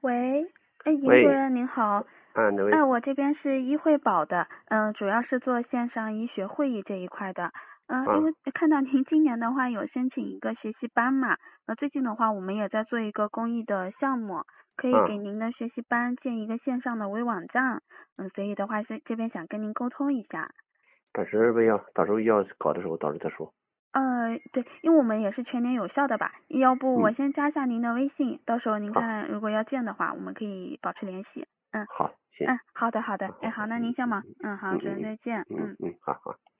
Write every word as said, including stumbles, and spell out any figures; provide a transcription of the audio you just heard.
喂，哎，尹主喂， 任您好， 啊，哪位？ 哎，我这边是医惠保的，嗯、主要是做线上医学会议这一块的，嗯、因啊， 为看到您今年的话有申请一个学习班嘛，那最近的话我们也在做一个公益的项目，可以给啊， 您的学习班建一个线上的微网站，嗯，所以的话是这边想跟您沟通一下。 到时候不要，到时候要搞的时候，到时候再说。 呃，对，因为我们也是全年有效的吧，要不我嗯， 先加下您的微信，到时候您好， 看如果要建的话，我们可以保持联系。嗯。 好，行， 嗯，好的好的， 好好哎，好， 好， 那您嗯嗯先忙，嗯，好，主任嗯嗯再见， 嗯嗯嗯。 嗯，好好。